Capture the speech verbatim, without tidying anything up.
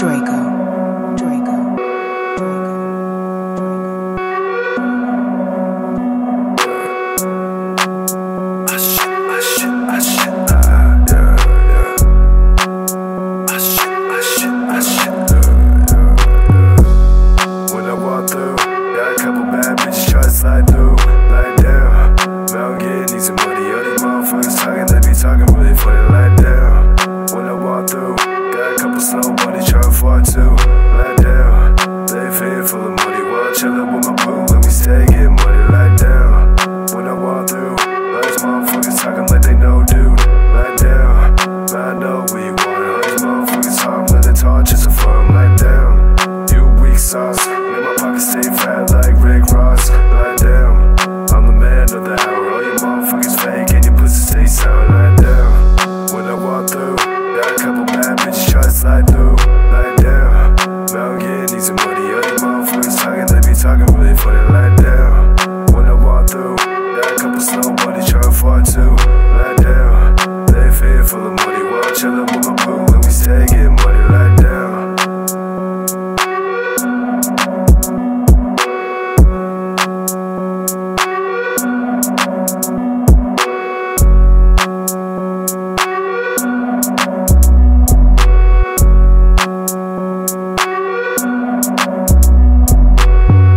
Draco, Draco. Slide through, lie down. Man, I'm getting easy money. All these motherfuckers talking, they be talking really funny. Lie down. When I walk through, got a couple slow money trying far too. Lie down. They feeling full of money while chillin' with my boo. When we stay getting money. Lie down. When I walk through, all these motherfuckers talking like they know, dude. Lie down. Man, I know where you want it. All these motherfuckers talking like they talk just a firm. Lie down. You weak sauce. Make my pockets stay fat like Rick Ross. Lie down. I'm the man of the hour. All you motherfuckers fake and your pussy stay sour. Lie down. When I walk through, got a couple bad bitches try to slide through.